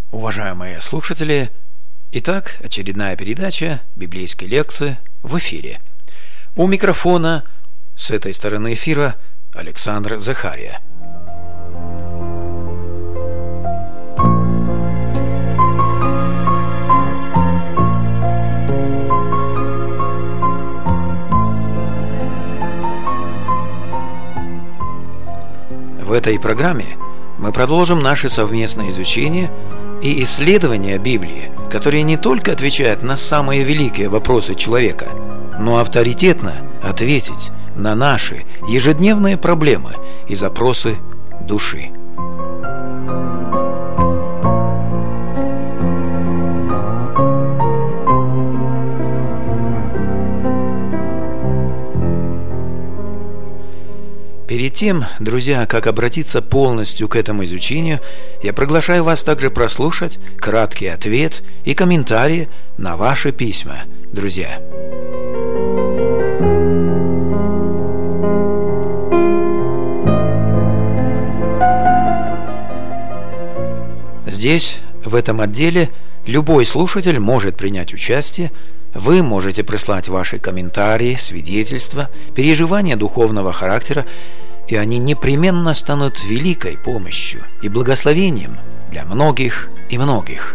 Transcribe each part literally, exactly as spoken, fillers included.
Уважаемые слушатели, итак, очередная передача библейской лекции в эфире. У микрофона с этой стороны эфира Александр Захария. В этой программе мы продолжим наше совместное изучение и исследование Библии, которые не только отвечают на самые великие вопросы человека, но авторитетно ответить на наши ежедневные проблемы и запросы души. Перед тем, друзья, как обратиться полностью к этому изучению, я приглашаю вас также прослушать краткий ответ и комментарии на ваши письма, друзья. Здесь, в этом отделе, любой слушатель может принять участие. Вы можете прислать ваши комментарии, свидетельства, переживания духовного характера, и они непременно станут великой помощью и благословением для многих и многих.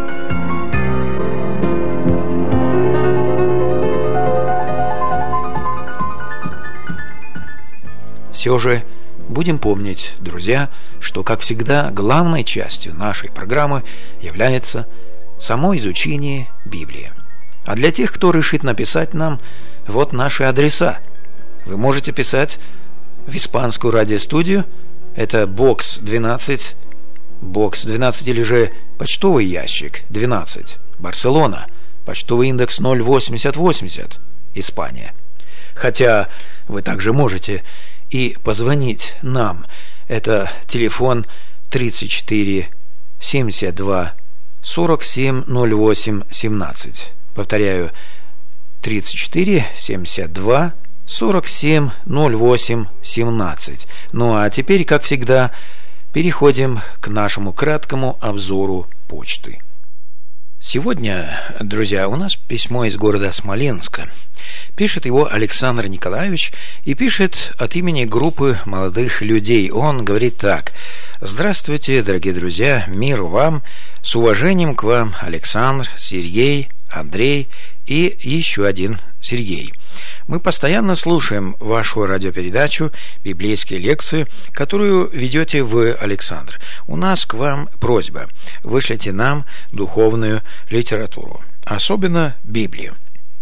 Все же будем помнить, друзья, что, как всегда, главной частью нашей программы является само изучение Библии. А для тех, кто решит написать нам, вот наши адреса. Вы можете писать в испанскую радиостудию, это бокс двенадцать, бокс двенадцать или же почтовый ящик двенадцать, Барселона, почтовый индекс ноль восемьдесят восемьдесят, Испания. Хотя вы также можете и позвонить нам, это телефон тридцать четыре семьдесят два сорок семь ноль восемь семнадцать. Повторяю, тридцать четыре семьдесят два сорок семь ноль восемь семнадцать. Ну а теперь, как всегда, переходим к нашему краткому обзору почты. Сегодня, друзья, у нас письмо из города Смоленска. Пишет его Александр Николаевич и пишет от имени группы молодых людей. Он говорит так: «Здравствуйте, дорогие друзья, мир вам, с уважением к вам, Александр, Сергей, Андрей и еще один Сергей. Мы постоянно слушаем вашу радиопередачу «Библейские лекции», которую ведете вы, Александр. У нас к вам просьба: вышлите нам духовную литературу, особенно Библию.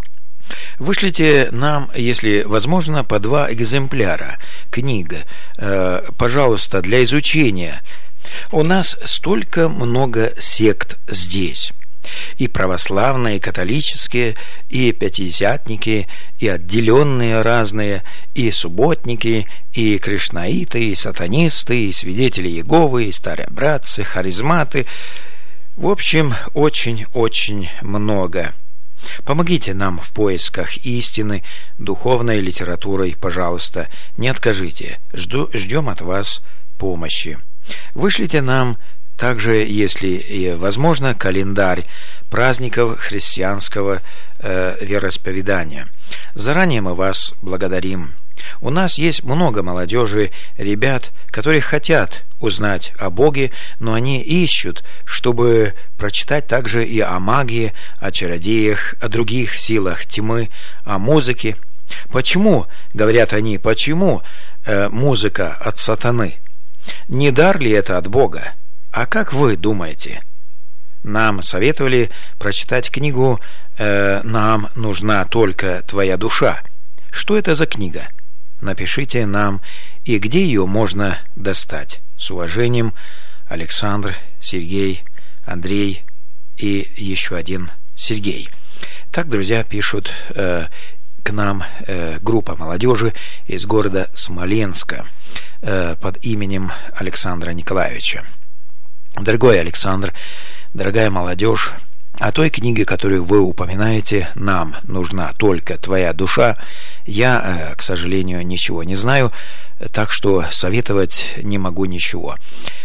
Вышлите нам, если возможно, по два экземпляра книг, э, пожалуйста, для изучения. У нас столько много сект здесь. И православные, и католические, и пятидесятники, и отделенные разные, и субботники, и кришнаиты, и сатанисты, и свидетели Иеговы, и старообрядцы, харизматы. В общем, очень-очень много. Помогите нам в поисках истины, духовной литературой, пожалуйста. Не откажите. Жду, ждем от вас помощи. Вышлите нам также, если возможно, календарь праздников христианского э, вероисповедания. Заранее мы вас благодарим. У нас есть много молодежи, ребят, которые хотят узнать о Боге, но они ищут, чтобы прочитать также и о магии, о чародеях, о других силах тьмы, о музыке. Почему, говорят они, почему э, музыка от сатаны? Не дар ли это от Бога? А как вы думаете? Нам советовали прочитать книгу э, «Нам нужна только твоя душа». Что это за книга? Напишите нам, и где ее можно достать. С уважением, Александр, Сергей, Андрей и еще один Сергей. Так, друзья, пишут э, к нам э, группа молодежи из города Смоленска э, под именем Александра Николаевича. Дорогой Александр, дорогая молодежь, о той книге, которую вы упоминаете, «Нам нужна только твоя душа», я, к сожалению, ничего не знаю, так что советовать не могу ничего.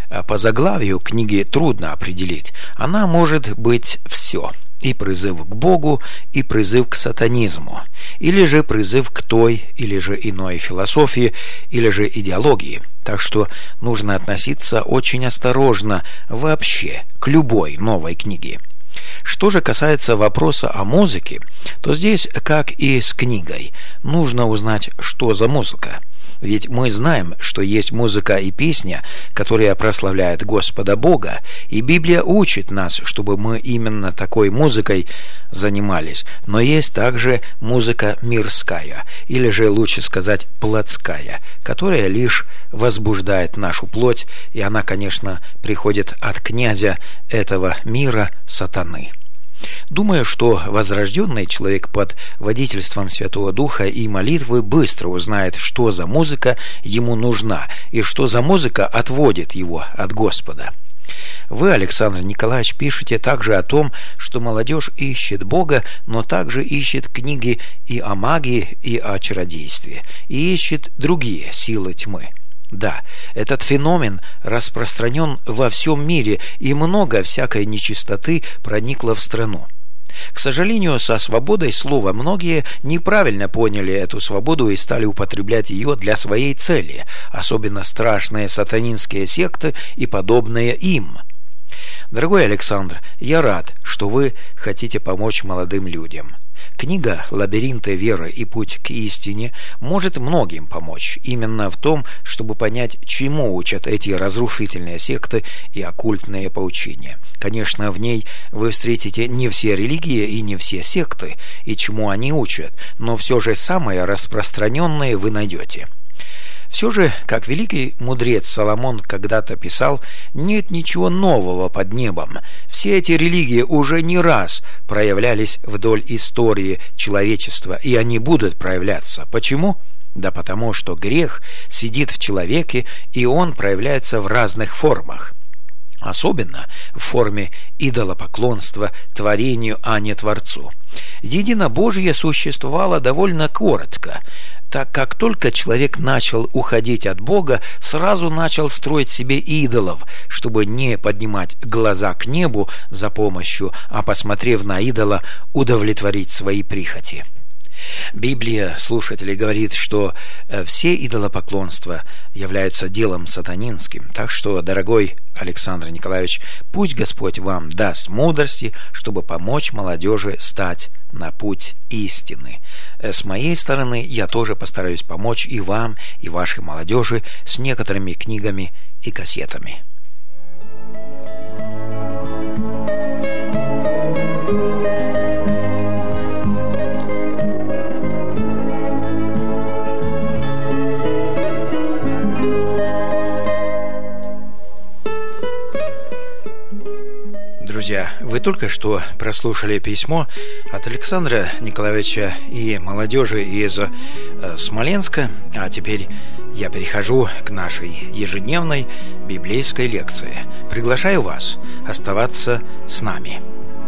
По заглавию книги трудно определить. Она может быть все. И призыв к Богу, и призыв к сатанизму, или же призыв к той, или же иной философии, или же идеологии. Так что нужно относиться очень осторожно вообще к любой новой книге. Что же касается вопроса о музыке, то здесь, как и с книгой, нужно узнать, что за музыка. Ведь мы знаем, что есть музыка и песня, которые прославляют Господа Бога, и Библия учит нас, чтобы мы именно такой музыкой занимались. Но есть также музыка мирская, или же лучше сказать плотская, которая лишь возбуждает нашу плоть, и она, конечно, приходит от князя этого мира, сатаны. Думаю, что возрожденный человек под водительством Святого Духа и молитвы быстро узнает, что за музыка ему нужна и что за музыка отводит его от Господа. Вы, Александр Николаевич, пишете также о том, что молодежь ищет Бога, но также ищет книги и о магии, и о чародействе, и ищет другие силы тьмы. Да, этот феномен распространен во всем мире, и много всякой нечистоты проникло в страну. К сожалению, со свободой слова многие неправильно поняли эту свободу и стали употреблять ее для своей цели, особенно страшные сатанинские секты и подобные им. Дорогой Александр, я рад, что вы хотите помочь молодым людям. Книга «Лабиринты веры и путь к истине» может многим помочь именно в том, чтобы понять, чему учат эти разрушительные секты и оккультные поучения. Конечно, в ней вы встретите не все религии и не все секты, и чему они учат, но все же самые распространенные вы найдете. Все же, как великий мудрец Соломон когда-то писал, нет ничего нового под небом. Все эти религии уже не раз проявлялись вдоль истории человечества, и они будут проявляться. Почему? Да потому что грех сидит в человеке, и он проявляется в разных формах. Особенно в форме идолопоклонства творению, а не Творцу. Единобожие существовало довольно коротко, так как только человек начал уходить от Бога, сразу начал строить себе идолов, чтобы не поднимать глаза к небу за помощью, а, посмотрев на идола, удовлетворить свои прихоти. Библия, слушатели, говорит, что все идолопоклонства являются делом сатанинским. Так что, дорогой Александр Николаевич, пусть Господь вам даст мудрости, чтобы помочь молодежи стать на путь истины. С моей стороны, я тоже постараюсь помочь и вам, и вашей молодежи с некоторыми книгами и кассетами. Друзья, вы только что прослушали письмо от Александра Николаевича и молодежи из э, Смоленска, а теперь я перехожу к нашей ежедневной библейской лекции. Приглашаю вас оставаться с нами.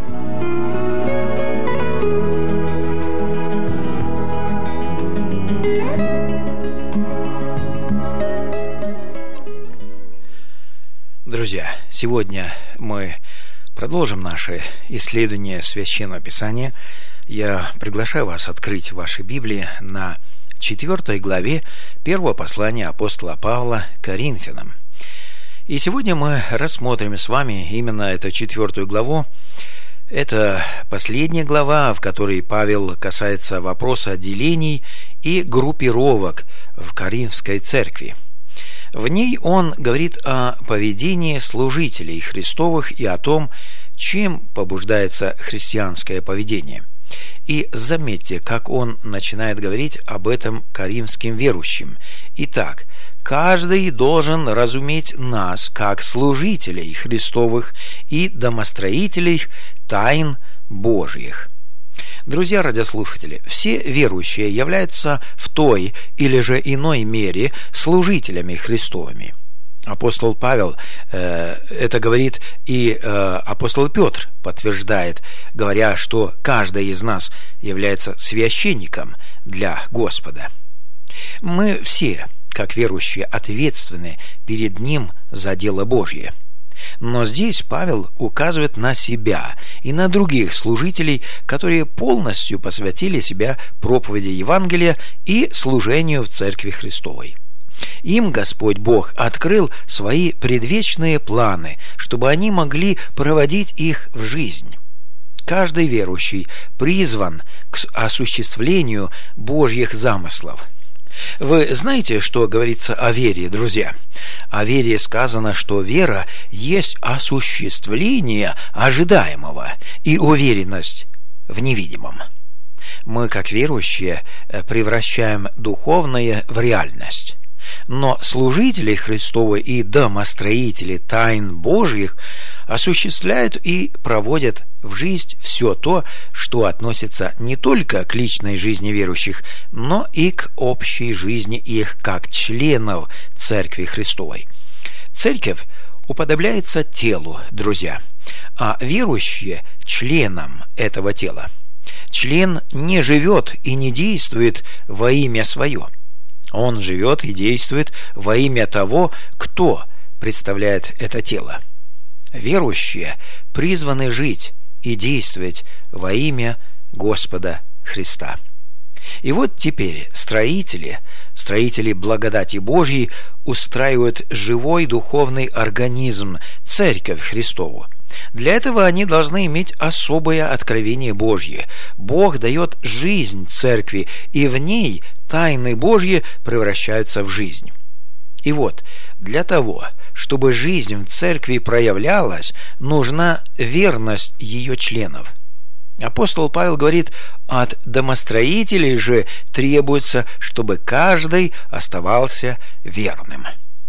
Друзья, сегодня мы продолжим наше исследование Священного Писания. Я приглашаю вас открыть ваши Библии на четвертой главе первого послания апостола Павла к Коринфянам. И сегодня мы рассмотрим с вами именно эту четвертую главу. Это последняя глава, в которой Павел касается вопроса делений и группировок в Коринфской церкви. В ней он говорит о поведении служителей Христовых и о том, чем побуждается христианское поведение. И заметьте, как он начинает говорить об этом коринфским верующим. Итак, каждый должен разуметь нас как служителей Христовых и домостроителей тайн Божьих. Друзья радиослушатели, все верующие являются в той или же иной мере служителями Христовыми. Апостол Павел э, это говорит, и э, апостол Петр подтверждает, говоря, что каждый из нас является священником для Господа. Мы все, как верующие, ответственны перед Ним за дело Божье. Но здесь Павел указывает на себя и на других служителей, которые полностью посвятили себя проповеди Евангелия и служению в Церкви Христовой. Им Господь Бог открыл свои предвечные планы, чтобы они могли проводить их в жизнь. Каждый верующий призван к осуществлению Божьих замыслов. Вы знаете, что говорится о вере, друзья? О вере сказано, что вера есть осуществление ожидаемого и уверенность в невидимом. Мы, как верующие, превращаем духовное в реальность. Но служители Христовы и домостроители тайн Божьих осуществляют и проводят в жизнь все то, что относится не только к личной жизни верующих, но и к общей жизни их как членов Церкви Христовой. Церковь уподобляется телу, друзья, а верующие – членам этого тела. Член не живет и не действует во имя свое. Он живет и действует во имя того, кто представляет это тело. Верующие призваны жить и действовать во имя Господа Христа. И вот теперь строители, строители благодати Божьей устраивают живой духовный организм, Церковь Христову. Для этого они должны иметь особое откровение Божье. Бог дает жизнь Церкви, и в ней тайны Божьи превращаются в жизнь. И вот, для того, чтобы жизнь в Церкви проявлялась, нужна верность ее членов. Апостол Павел говорит: от домостроителей же требуется, чтобы каждый оставался верным.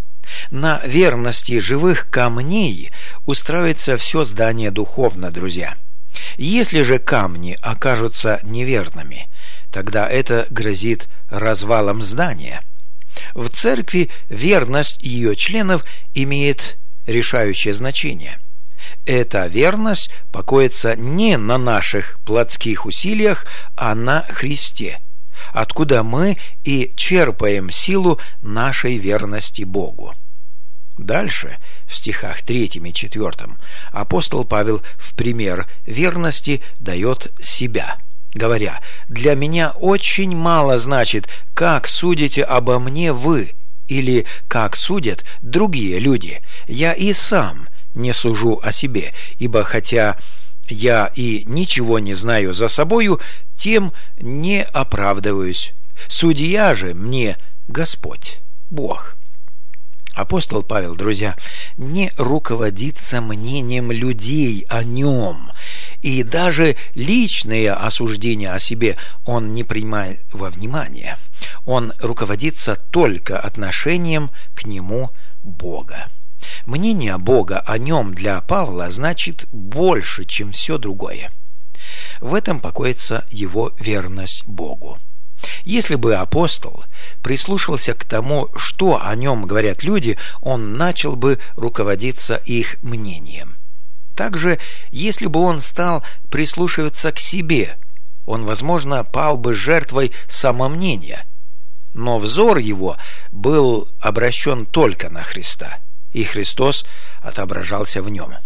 На верности живых камней устраивается все здание духовно, друзья. Если же камни окажутся неверными, тогда это грозит развалом здания. В церкви верность ее членов имеет решающее значение. Эта верность покоится не на наших плотских усилиях, а на Христе, откуда мы и черпаем силу нашей верности Богу. Дальше, в стихах третьем и четвёртом, апостол Павел в пример верности дает себя, говоря: «Для меня очень мало значит, как судите обо мне вы, или как судят другие люди. Я и сам не сужу о себе, ибо хотя я и ничего не знаю за собою, тем не оправдываюсь. Судья же мне Господь, Бог». Апостол Павел, друзья, не руководится мнением людей о нем, и даже личные осуждения о себе он не принимает во внимание. Он руководится только отношением к нему Бога. Мнение Бога о нем для Павла значит больше, чем все другое. В этом покоится его верность Богу. Если бы апостол прислушивался к тому, что о нем говорят люди, он начал бы руководиться их мнением. Также, если бы он стал прислушиваться к себе, он, возможно, пал бы жертвой самомнения. Но взор его был обращен только на Христа, и Христос отображался в нем.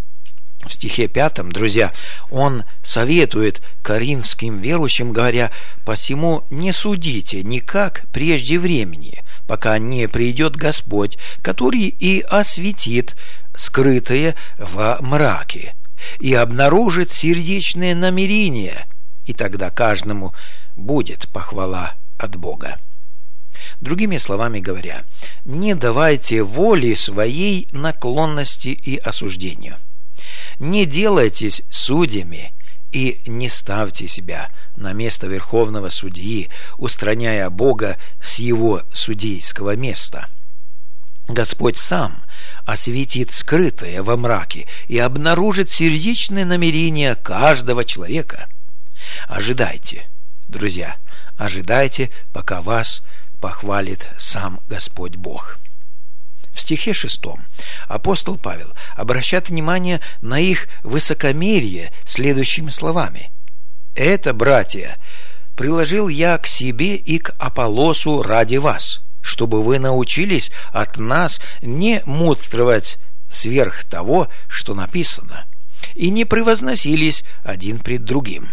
В стихе пятом, друзья, он советует коринфским верующим, говоря: «Посему не судите никак прежде времени, пока не придет Господь, который и осветит скрытое во мраке, и обнаружит сердечные намерения, и тогда каждому будет похвала от Бога». Другими словами говоря, не давайте воли своей наклонности и осуждению. Не делайтесь судьями и не ставьте себя на место верховного судьи, устраняя Бога с его судейского места. Господь сам осветит скрытое во мраке и обнаружит сердечные намерения каждого человека. Ожидайте, друзья, ожидайте, пока вас похвалит сам Господь Бог. В стихе шестом апостол Павел обращает внимание на их высокомерие следующими словами: «Это, братья, приложил я к себе и к Аполлосу ради вас, чтобы вы научились от нас не мудрствовать сверх того, что написано, и не превозносились один пред другим.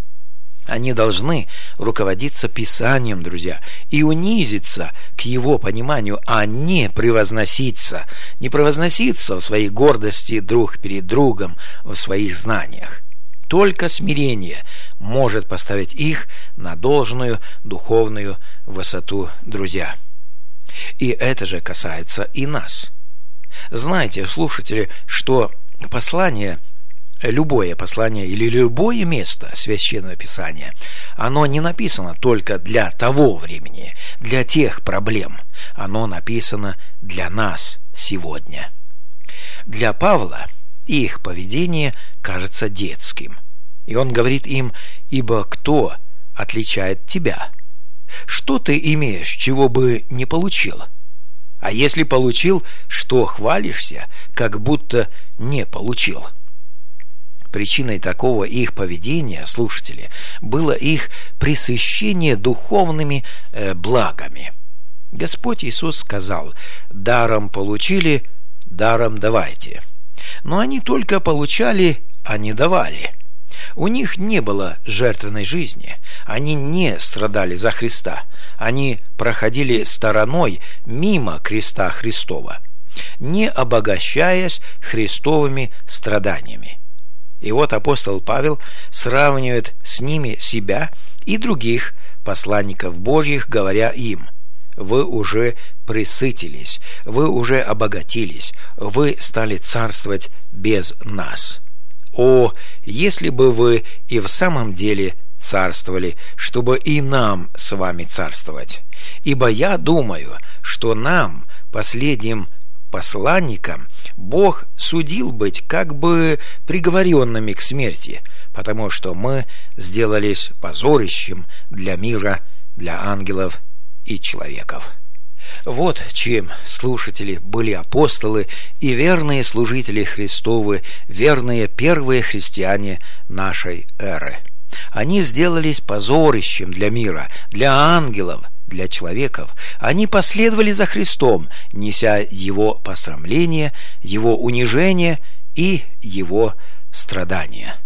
Они должны руководиться Писанием, друзья, и унизиться к его пониманию, а не превозноситься, не превозноситься в своей гордости друг перед другом, в своих знаниях. Только смирение может поставить их на должную духовную высоту, друзья. И это же касается и нас. Знаете, слушатели, что послание, любое послание или любое место Священного Писания, оно не написано только для того времени, для тех проблем. Оно написано для нас сегодня. Для Павла их поведение кажется детским. И он говорит им: «Ибо кто отличает тебя? Что ты имеешь, чего бы не получил? А если получил, что хвалишься, как будто не получил?» Причиной такого их поведения, слушатели, было их пресыщение духовными э, благами. Господь Иисус сказал: «Даром получили, даром давайте». Но они только получали, а не давали. У них не было жертвенной жизни, они не страдали за Христа, они проходили стороной мимо креста Христова, не обогащаясь христовыми страданиями. И вот апостол Павел сравнивает с ними себя и других посланников Божьих, говоря им: «Вы уже пресытились, вы уже обогатились, вы стали царствовать без нас. О, если бы вы и в самом деле царствовали, чтобы и нам с вами царствовать! Ибо я думаю, что нам, последним посланникам, Бог судил быть как бы приговоренными к смерти, потому что мы сделались позорищем для мира, для ангелов и человеков». Вот чем, слушатели, были апостолы и верные служители Христовы, верные первые христиане нашей эры. Они сделались позорищем для мира, для ангелов, для человеков. Они последовали за Христом, неся его посрамление, его унижение и его страдания.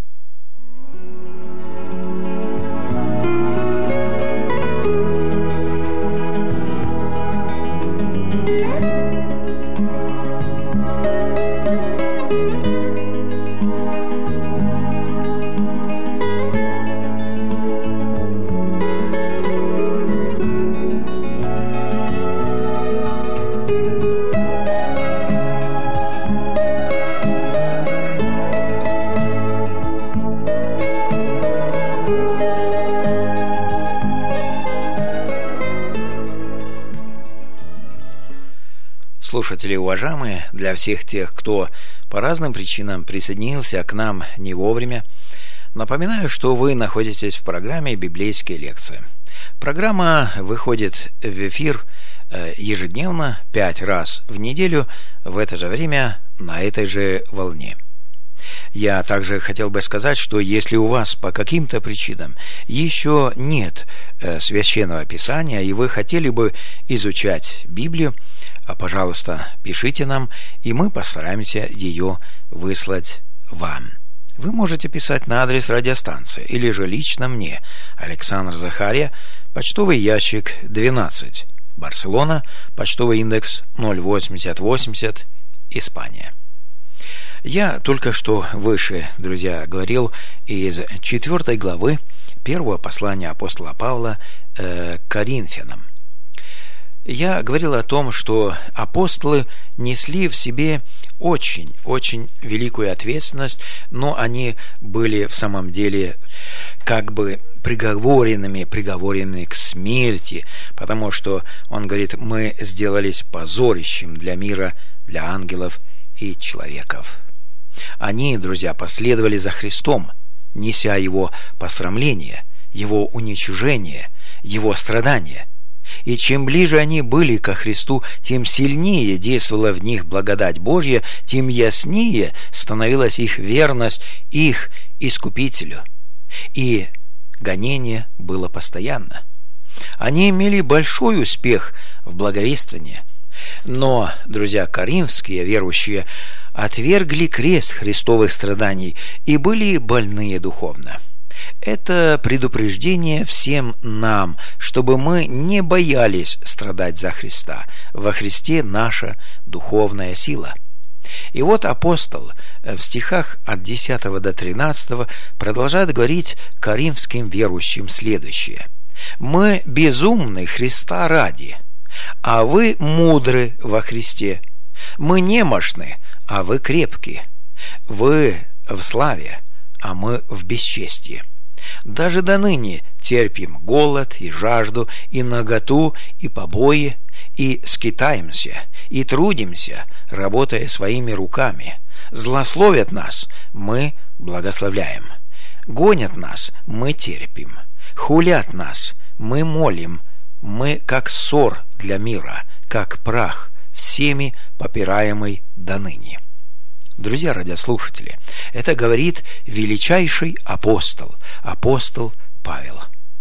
Слушатели уважаемые, для всех тех, кто по разным причинам присоединился к нам не вовремя, напоминаю, что вы находитесь в программе «Библейские лекции». Программа выходит в эфир ежедневно, пять раз в неделю, в это же время, на этой же волне. Я также хотел бы сказать, что если у вас по каким-то причинам еще нет Священного Писания, и вы хотели бы изучать Библию, пожалуйста, пишите нам, и мы постараемся ее выслать вам. Вы можете писать на адрес радиостанции или же лично мне, Александр Захария, почтовый ящик двенадцать, Барселона, почтовый индекс ноль восемьдесят восемьдесят, Испания. Я только что выше, друзья, говорил из четвертой главы первого послания апостола Павла э, к Коринфянам. Я говорил о том, что апостолы несли в себе очень-очень великую ответственность, но они были в самом деле как бы приговоренными, приговоренными к смерти, потому что, он говорит, мы сделались позорищем для мира, для ангелов и человеков. Они, друзья, последовали за Христом, неся его посрамление, его уничижение, его страдания. И чем ближе они были ко Христу, тем сильнее действовала в них благодать Божья, тем яснее становилась их верность их Искупителю. И гонение было постоянно. Они имели большой успех в благовествовании. Но, друзья, коринфские верующие отвергли крест христовых страданий и были больные духовно. Это предупреждение всем нам, чтобы мы не боялись страдать за Христа. Во Христе наша духовная сила. И вот апостол в стихах от десятого до тринадцатого продолжает говорить коринфским верующим следующее. «Мы безумны Христа ради, а вы мудры во Христе. Мы немощны, а вы крепки. Вы в славе, а мы в бесчестии. Даже до ныне терпим голод и жажду, и наготу, и побои, и скитаемся, и трудимся, работая своими руками. Злословят нас, мы благословляем. Гонят нас, мы терпим. Хулят нас, мы молим. Мы как ссор для мира, как прах, всеми попираемый до ныне». Друзья радиослушатели, это говорит величайший апостол, апостол Павел.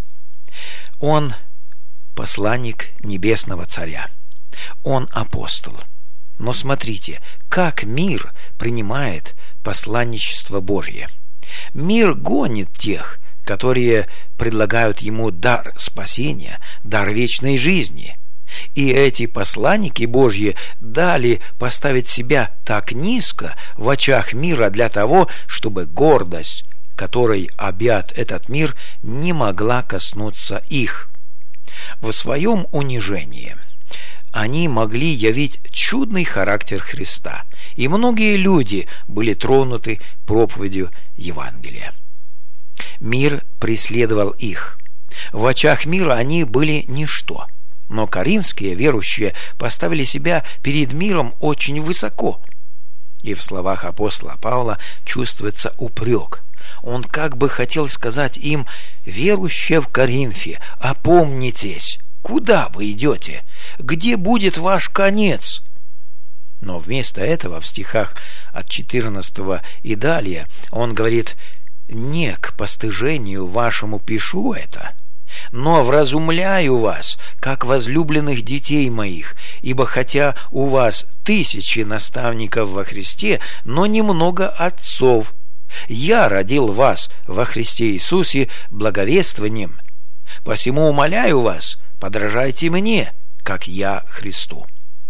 Он посланник небесного царя. Он апостол. Но смотрите, как мир принимает посланничество Божье. Мир гонит тех, которые предлагают ему дар спасения, дар вечной жизни. И эти посланники Божьи дали поставить себя так низко в очах мира для того, чтобы гордость, которой объят этот мир, не могла коснуться их. В своем унижении они могли явить чудный характер Христа, и многие люди были тронуты проповедью Евангелия. Мир преследовал их. В очах мира они были ничто. Но коринфские верующие поставили себя перед миром очень высоко. И в словах апостола Павла чувствуется упрек. Он как бы хотел сказать им: верующие в Коринфе, опомнитесь, куда вы идете? Где будет ваш конец? Но вместо этого в стихах от четырнадцатого и далее он говорит: не к постыжению вашему пишу это, но вразумляю вас, как возлюбленных детей моих, ибо хотя у вас тысячи наставников во Христе, но немного отцов, я родил вас во Христе Иисусе благовествованием. Посему умоляю вас, подражайте мне, как я Христу».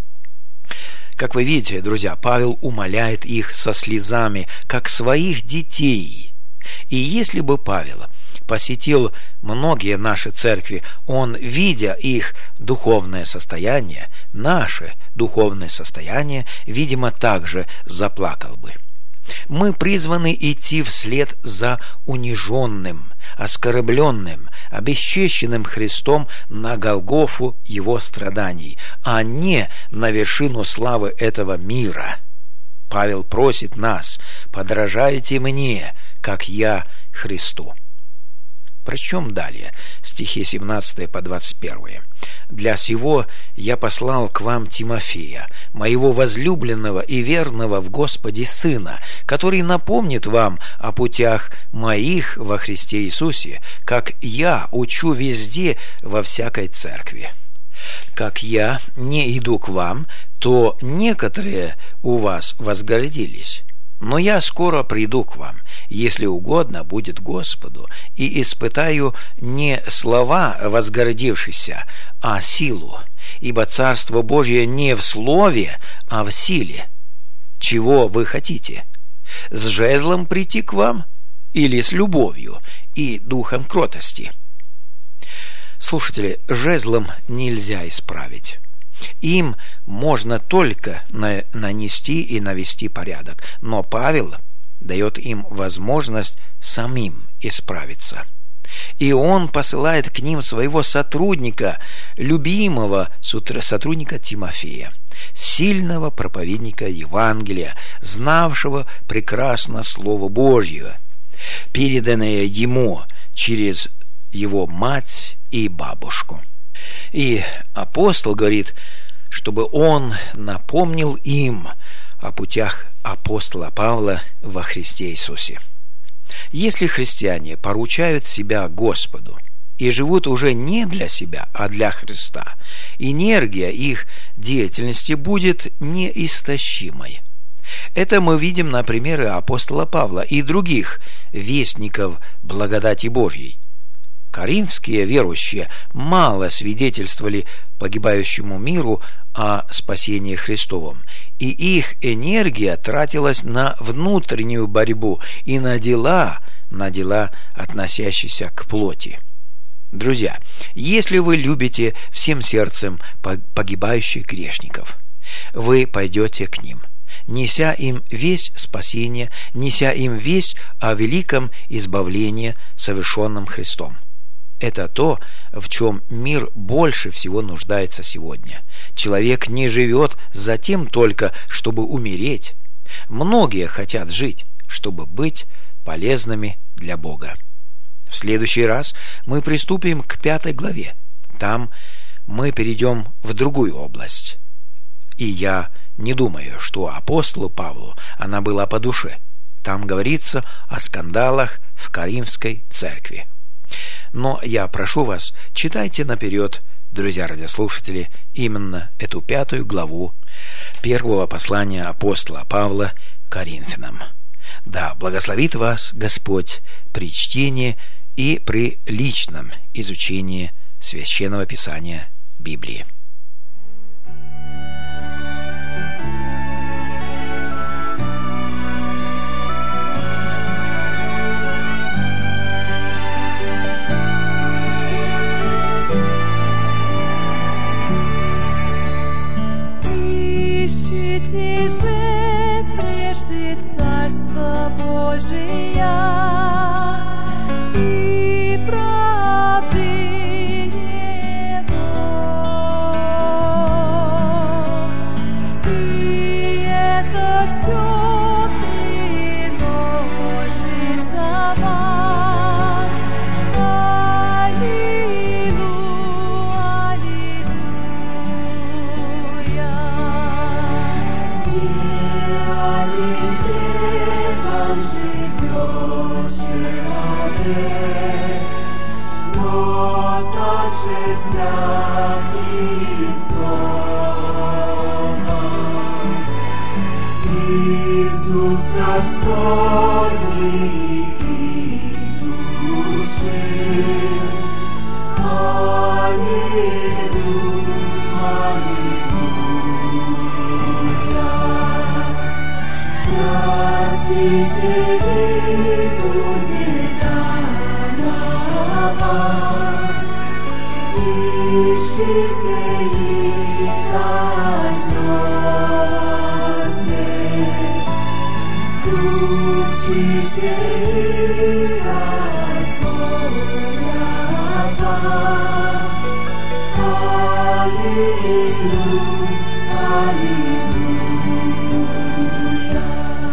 Как вы видите, друзья, Павел умоляет их со слезами, как своих детей. И если бы Павел посетил многие наши церкви, он, видя их духовное состояние, наше духовное состояние, видимо, также заплакал бы. Мы призваны идти вслед за униженным, оскорбленным, обесчещенным Христом на Голгофу его страданий, а не на вершину славы этого мира. Павел просит нас: подражайте мне, как я Христу. Прочтем далее стихи семнадцатый по двадцать первый. «Для сего я послал к вам Тимофея, моего возлюбленного и верного в Господе сына, который напомнит вам о путях моих во Христе Иисусе, как я учу везде во всякой церкви. Как я не иду к вам, то некоторые у вас возгордились. Но я скоро приду к вам, если угодно будет Господу, и испытаю не слова возгордившихся, а силу, ибо Царство Божье не в слове, а в силе. Чего вы хотите? С жезлом прийти к вам или с любовью и духом кротости?» Слушатели, жезлом нельзя исправить. Им можно только на- нанести и навести порядок, но Павел дает им возможность самим исправиться. И он посылает к ним своего сотрудника, любимого сотрудника Тимофея, сильного проповедника Евангелия, знавшего прекрасно Слово Божье, переданное ему через его мать и бабушку. И апостол говорит, чтобы он напомнил им о путях апостола Павла во Христе Иисусе. Если христиане поручают себя Господу и живут уже не для себя, а для Христа. Энергия их деятельности будет неистощимой. Это мы видим на примере апостола Павла и других вестников благодати Божьей. Коринфские верующие мало свидетельствовали погибающему миру о спасении Христовом, и их энергия тратилась на внутреннюю борьбу и на дела, на дела, относящиеся к плоти. Друзья, если вы любите всем сердцем погибающих грешников, вы пойдете к ним, неся им весть спасения, неся им весть о великом избавлении, совершенном Христом. Это то, в чем мир больше всего нуждается сегодня. Человек не живет за тем только, чтобы умереть. Многие хотят жить, чтобы быть полезными для Бога. В следующий раз мы приступим к пятой главе. Там мы перейдем в другую область. И я не думаю, что апостолу Павлу она была по душе. Там говорится о скандалах в Коринфской церкви. Но я прошу вас, читайте наперед, друзья радиослушатели, именно эту пятую главу первого послания апостола Павла Коринфянам. Да благословит вас Господь при чтении и при личном изучении Священного Писания Библии. Ищите же прежде Царство Божия и правды Его, и это все приложится вам. Аллилуйя, аллилуйя. Верами хлебом живет человек, но также всяким словом. Иисус Господний и души. Аллилуйя, аллилуйя. Спаситель будет дано вам. Ищите и найдете. Стучите и отворят вам. Аллилуйя, аллилуйя.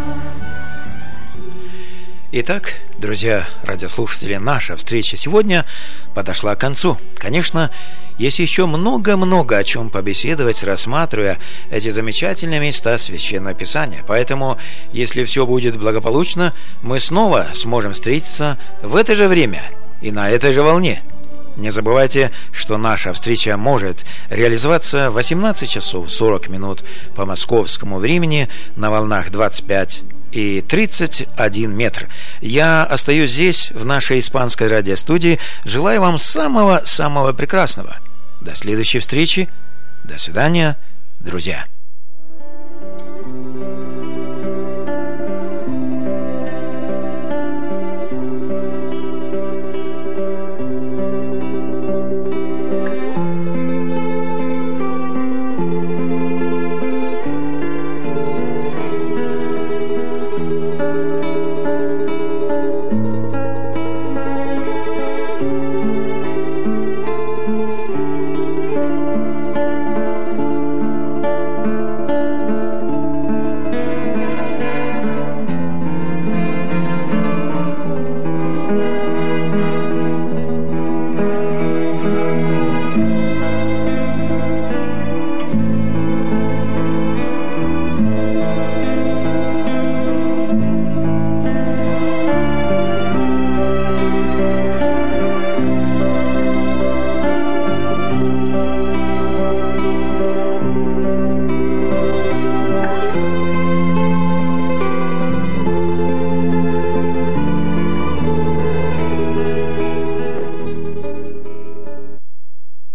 Итак, друзья радиослушатели, наша встреча сегодня подошла к концу. Конечно, есть еще много-много о чем побеседовать, рассматривая эти замечательные места Священного Писания. Поэтому, если все будет благополучно, мы снова сможем встретиться в это же время и на этой же волне. Не забывайте, что наша встреча может реализоваться в восемнадцать часов сорок минут по московскому времени на волнах двадцать пять и тридцать один метр. Я остаюсь здесь, в нашей испанской радиостудии. Желаю вам самого-самого прекрасного. До следующей встречи. До свидания, друзья.